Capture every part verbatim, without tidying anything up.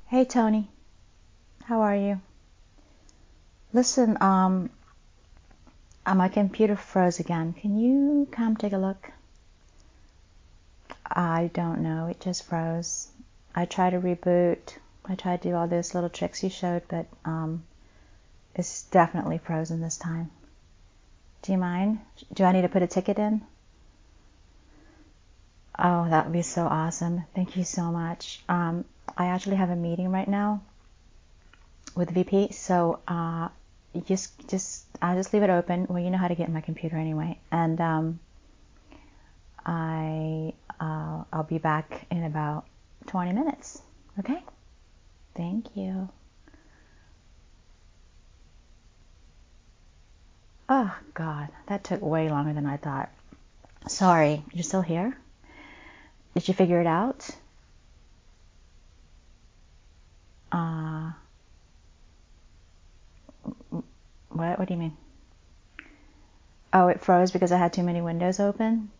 Hey Tony, how are you? Listen, um, uh, my computer froze again. Can you come take a look? I don't know, it just froze. I tried to reboot. I tried to do all those little tricks you showed, but um, it's definitely frozen this time. Do you mind? Do I need to put a ticket in? Oh, that would be so awesome. Thank you so much. Um, I actually have a meeting right now with V P, so uh, you just just I'll just leave it open. Well, you know how to get in my computer anyway, and um, I uh, I'll be back in about twenty minutes. Okay? Thank you. Oh God, that took way longer than I thought. Sorry, you're still here? Did you figure it out? Uh, what? What do you mean? Oh, it froze because I had too many windows open?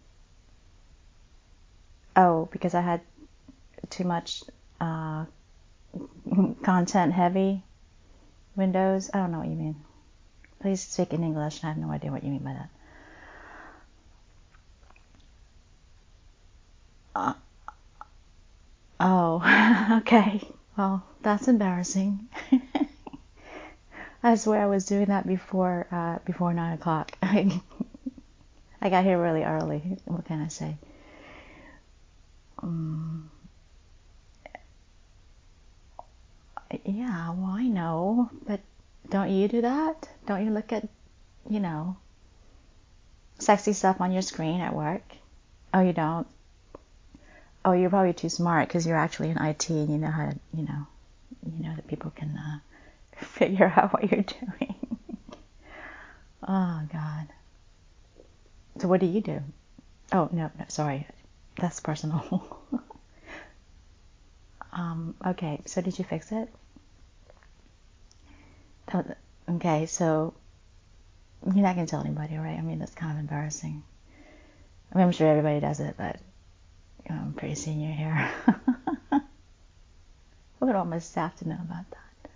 Oh, because I had too much uh, content heavy windows? I don't know what you mean. Please speak in English. I have no idea what you mean by that. Uh, oh, okay. Well, that's embarrassing. I swear I was doing that before uh, before nine o'clock. I got here really early. What can I say? Um, yeah, well, I know, but don't you do that? Don't you look at, you know, sexy stuff on your screen at work? Oh, you don't? Oh, you're probably too smart because you're actually in I T and you know how to, you know, you know that people can uh, figure out what you're doing. Oh, God. So what do you do? Oh, no, no, sorry. That's personal. um, okay, so did you fix it? Oh, okay, so you're not going to tell anybody, right? I mean, that's kind of embarrassing. I mean, I'm sure everybody does it, but you know, I'm pretty senior here. I would almost have to know about that.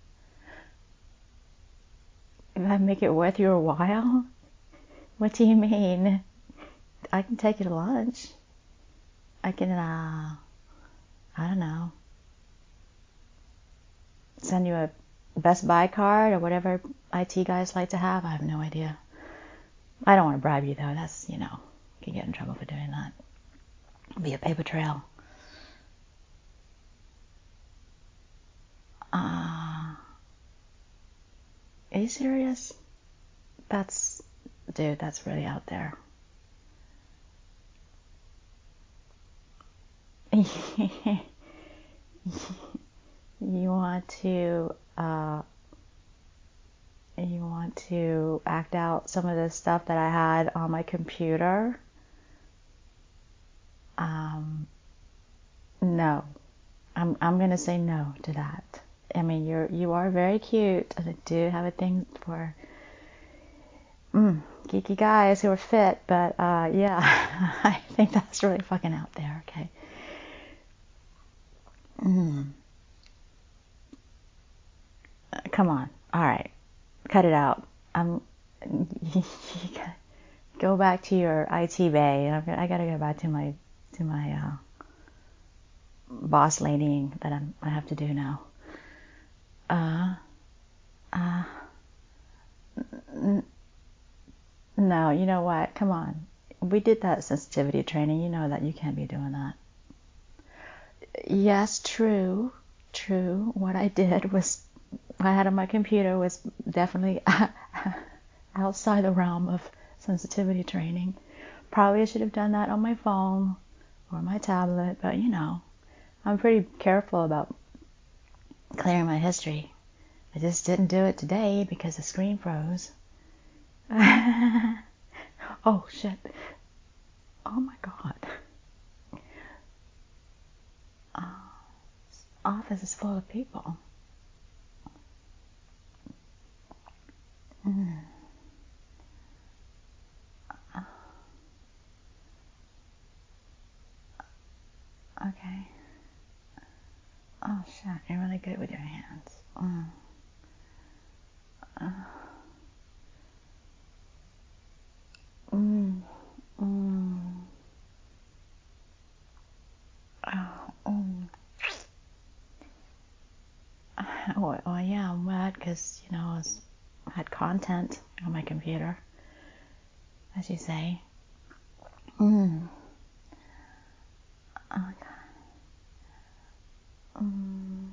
If I make it worth your while? What do you mean? I can take you to lunch. I can, uh, I don't know, send you a Best Buy card or whatever I T guys like to have. I have no idea. I don't want to bribe you though. That's, you know, you can get in trouble for doing that. It'll be a paper trail. Uh, are you serious? That's, dude, that's really out there. You want to, uh, you want to act out some of the stuff that I had on my computer? Um, no. I'm, I'm gonna say no to that. I mean, you're, you are very cute, and I do have a thing for mm, geeky guys who are fit, but uh, yeah, I think that's really fucking out there. Okay. Mm. Uh, come on. All right, cut it out. I'm. Go back to your I T bay. I'm, I gotta go back to my to my uh, boss lady that I'm, I have to do now. Uh. Uh. N- no, you know what? Come on. We did that sensitivity training. You know that you can't be doing that. Yes, true, true. What I did was, I had on my computer was definitely outside the realm of sensitivity training. Probably I should have done that on my phone or my tablet, but you know, I'm pretty careful about clearing my history. I just didn't do it today because the screen froze. Oh shit. Oh my god. Uh, office is full of people. Mm. Okay. Oh, shit. You're really good with your hands. Mm. Uh. Mm. Mm. Oh, mm. Oh, oh, yeah, I'm wet because, you know, I, was, I had content on my computer, as you say. Mm. Oh, God. Mm.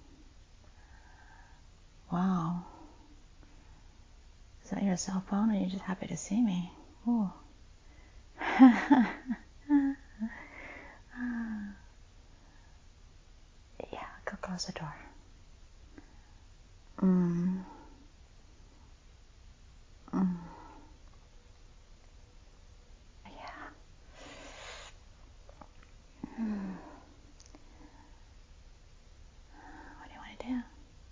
Wow. Is that your cell phone, or are you just happy to see me? Ooh. Yeah, go close the door. Mm. Mm. Yeah. Mm. What do you want to do?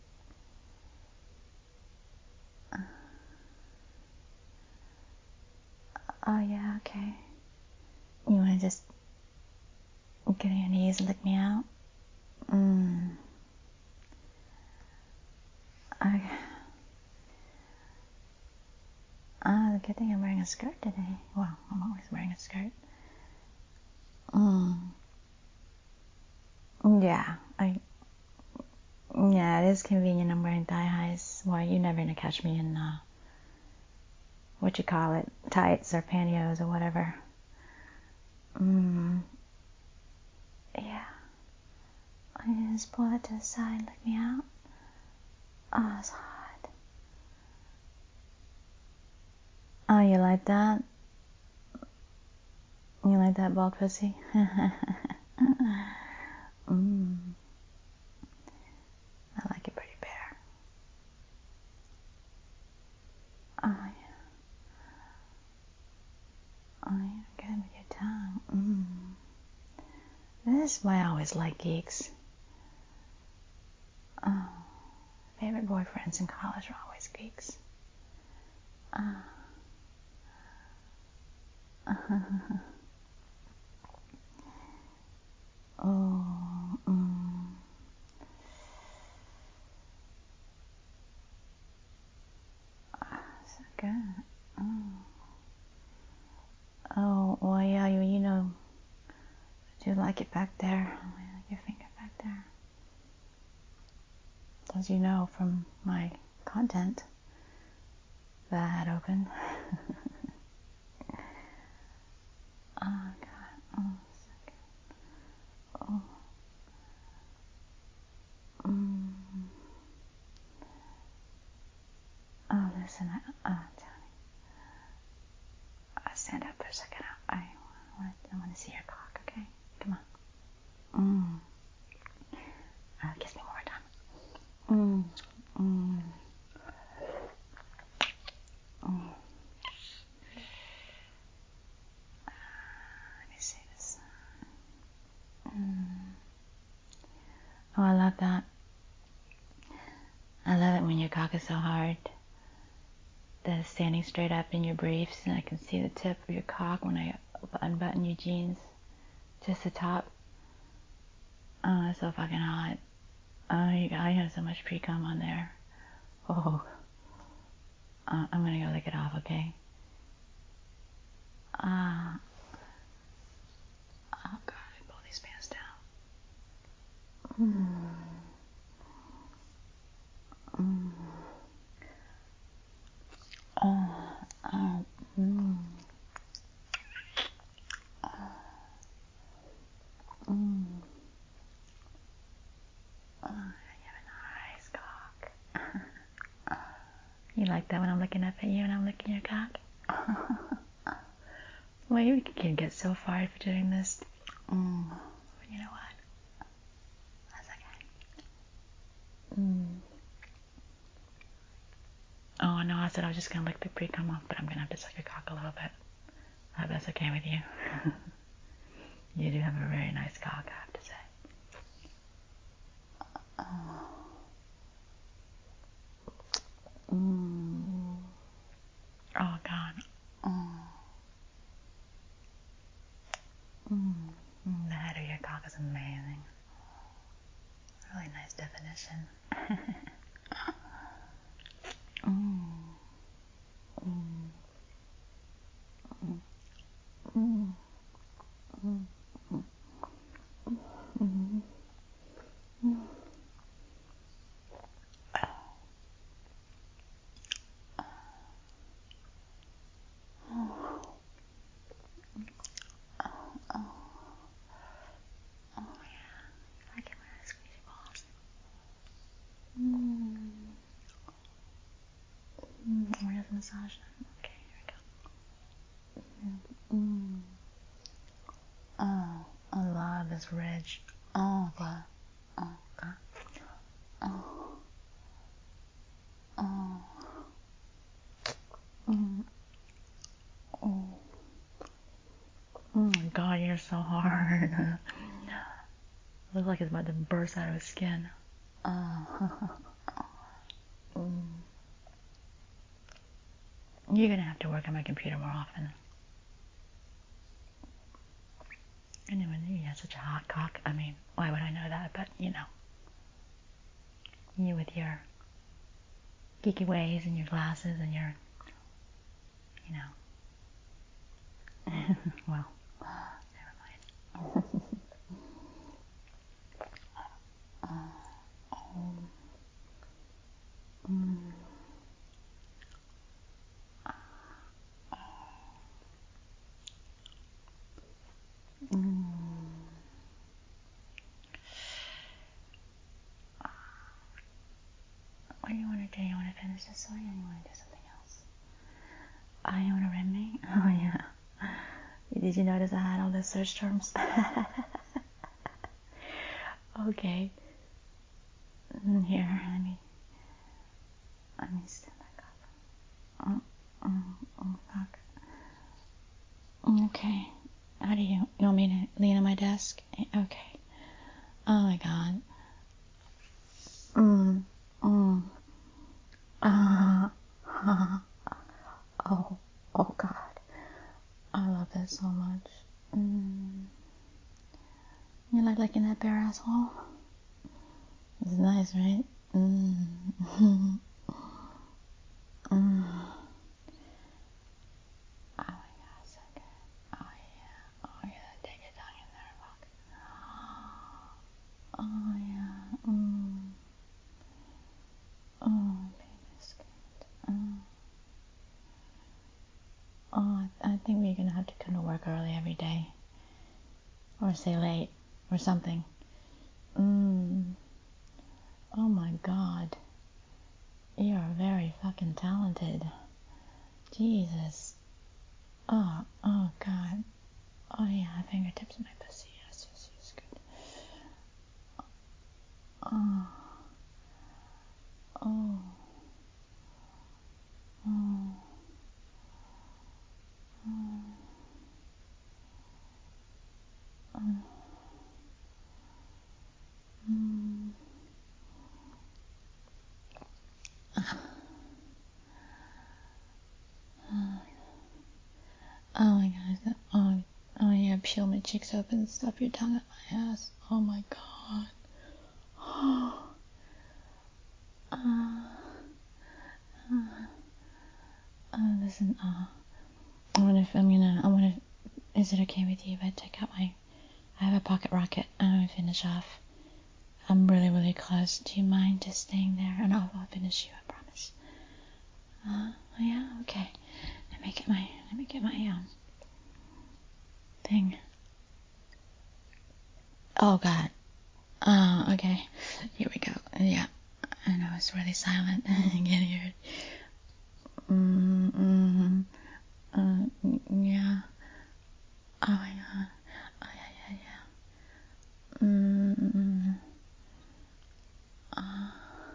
Uh, oh, yeah, okay. You want to just get on your knees and lick me out? Mm. Okay. Ah, the good thing I'm wearing a skirt today. Well, I'm always wearing a skirt. Mm. Yeah, I. Yeah, it is convenient. I'm wearing thigh highs. Well, you're never gonna catch me in uh, what you call it, tights or pantyhose or whatever. Mm. Yeah. I just pull it to the side, let me out. Oh, it's hot. Oh, you like that? You like that bald pussy? mm. I like it pretty bare. Oh, yeah. Oh, you're good with your tongue. Mm. This is why I always like geeks. Oh, favorite boyfriends in college were always geeks. Uh. oh, mm. Oh, so good. Mm. Oh, well, yeah, you, you know, I do like it back there. I like your finger back there. As you know from my content that I had open. Oh, God. Oh, so good. Oh. Mm. Oh, listen. I, oh, Johnny. Uh, stand up for a second. I, I want I want to see your cock, okay? Come on. Mm. Uh, kiss me one more time. Mm. Mm. Mm. Let me see this. Mm. Oh, I love that. I love it when your cock is so hard that it's standing straight up in your briefs, and I can see the tip of your cock when I unbutton your jeans, just the top. Oh, it's so fucking hot. Oh, you, I have so much pre-cum on there. Oh, uh, I'm gonna go lick it off, okay? Ah, uh, oh God, I pull these pants down. Mm. Mm. Oh, oh, mm. Mm. Oh, you have a nice cock. You like that when I'm looking up at you and I'm licking your cock? Well, you can get so fired for doing this. Mm. But you know what? That's okay. Mm. Oh, no, I said I was just going to lick the pre-cum off, but I'm going to have to suck your cock a little bit. I hope that's okay with you. You do have a very nice cock, I have to say. Oh. Mm. Oh, God. Oh. Mm. Mm. The head of your cock is amazing. position. mm. Mm. Mm. Mm. Mm. Mm. Mm. Mm. Mm. Where's the massage? Okay, here we go. Mm. Oh, I love this ridge. Oh, God. Oh, God. Oh. Oh. Mm. Oh. Oh my God, you're so hard. Looks like it's about to burst out of his skin. Oh. mm. You're gonna have to work on my computer more often. I never knew you had such a hot cock. I mean, why would I know that? But, you know. You with your geeky ways and your glasses and your, you know. well, never mind. oh. Oh. Mm. Mm. What do you want to do? You want to finish this one or you want to do something else? Oh, you want to rib me? Oh, yeah. Did you notice I had all those search terms? okay. Here, let me, let me stand back up. Oh, oh, oh, fuck. Okay. How do you, you want me to lean on my desk? Okay. Oh my God. Mm, mm. Ah, uh, oh, oh God. I love that so much. Mm. You like licking that bare asshole? It's nice, right? Mm. mm. Oh my God, so good. Oh yeah. Oh yeah, take your tongue in there, fuck. Oh yeah. Mm. Oh, baby, it's good. Oh. Oh, I think we're gonna have to come to work early every day. Or stay late. Or something. Mm. Oh my God. You're very fucking talented. Jesus. Oh, oh God. Oh yeah, fingertips in my pussy. Yes, yes, yes, good. Oh. Oh. Oh. Oh. Oh. Mm. Oh my God. Oh, oh yeah, peel my cheeks open and stuff your tongue up my ass. Oh my God. Oh. Uh, uh, uh, listen, uh, I wonder if I'm gonna, I wonder, if, is it okay with you if I take out my, I have a pocket rocket, I'm gonna finish off. I'm really, really close. Do you mind just staying there? And I'll, I'll finish you, I promise. Uh, yeah, okay. Let me get my, let me get my, um, thing. Oh, God. Oh, okay. Here we go. Yeah. I know it's really silent. I can hear it. Mm, mm, uh, yeah. Oh my God. Oh yeah, yeah, yeah. Mm, mm, uh,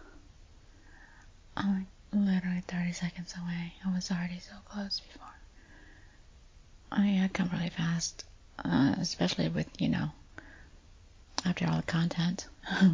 I'm literally thirty seconds away. I was already so close before. Oh yeah, I come really fast. Uh, especially with, you know, after all the content. uh,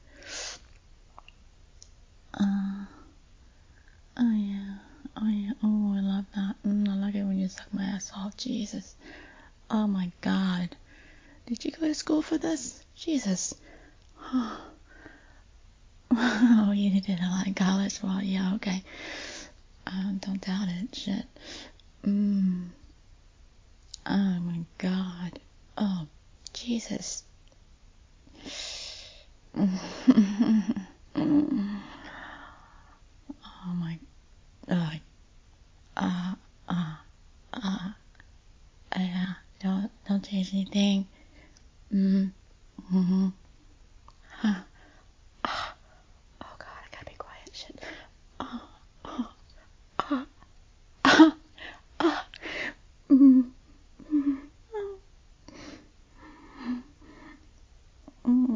oh yeah. Oh yeah. Oh, I love that. Mm, I like it when you suck my ass off. Jesus. Oh my God. Did you go to school for this? Jesus. Oh, you did a lot in college. Well, yeah, okay. Um, don't doubt it. Shit. Mm. Oh my God. Oh, Jesus. Oh my God. Uh, uh, uh, yeah. Don't, don't change anything. Mm-hmm. Mm-hmm. Huh. Oh God, I gotta be quiet. Shit. Oh, oh, oh, oh, oh. Mm, mm, mm.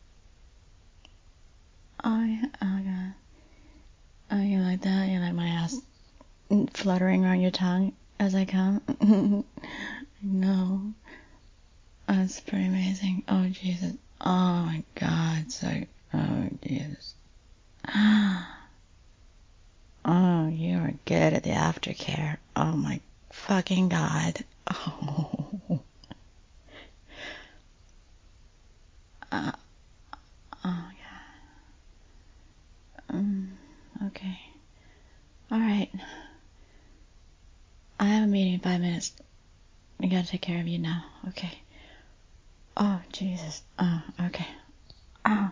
Oh, yeah. Oh God. Oh, you like that? You like my ass fluttering around your tongue as I come? No. That's pretty amazing. Oh, Jesus. Oh, my God. So, oh, Jesus. Oh, you are good at the aftercare. Oh, my fucking God. Oh. Uh, oh, yeah. Um, okay. All right. I have a meeting in five minutes. I gotta take care of you now. Okay. Oh, Jesus. Oh, okay. Oh.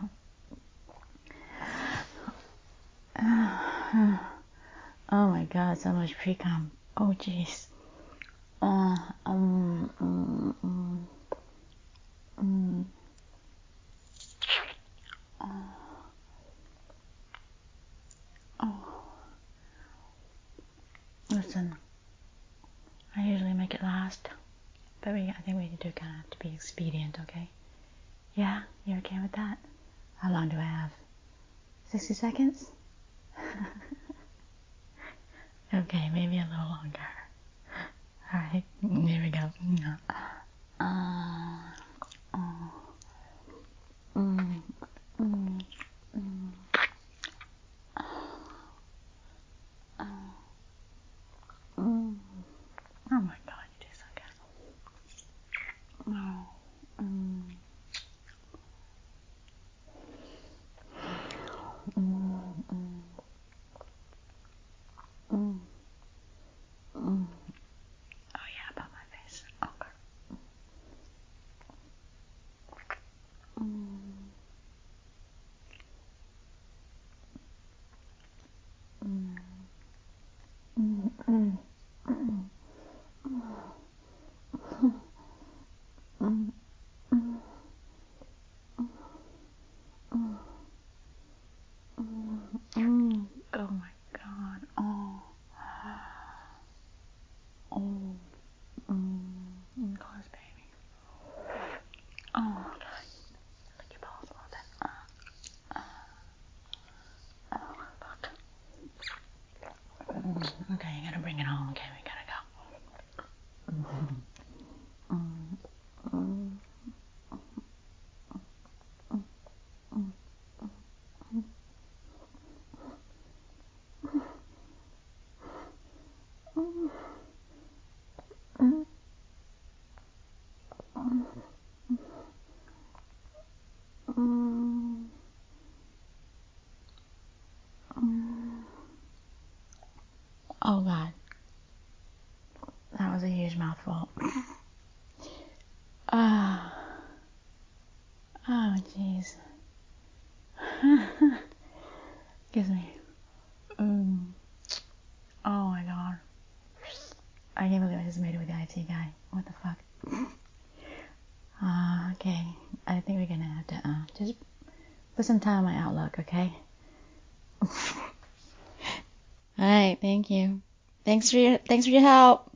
Oh my God, so much pre-com. Oh, jeez. Uh, um, um, um, um, oh. Listen, I usually make it last, but we, I think we do kind of have to be expedient, okay? Yeah, you okay with that? How long do I have? sixty seconds? Okay, maybe a little longer. Alright, here we go. Uh, uh, mm, mm, mm, uh, mm. Oh my God, you do so good. Oh, mm, mm, mm, mm, mm. Oh yeah, about my face. Okay. Mm, mm, mm, mm, mm, mm, mm, mm. Oh my God. Oh. Oh. Mm. Close, baby. Oh. Lick your balls a little bit. Uh, uh, oh, fuck. Mm. Okay, you gotta bring it home. Okay, we gotta go. Mm. Mm. Mm. Mm. Mm. Mm. Mm. Mm. Oh God, that was a huge mouthful. Ah, oh, oh, jeez. Excuse me. Um. Oh my God, I can't believe I just made it with the I T guy. What the fuck? Uh, okay, I think we're gonna have to uh, just put some time on my Outlook, okay? All right, thank you. Thanks for your thanks for your help.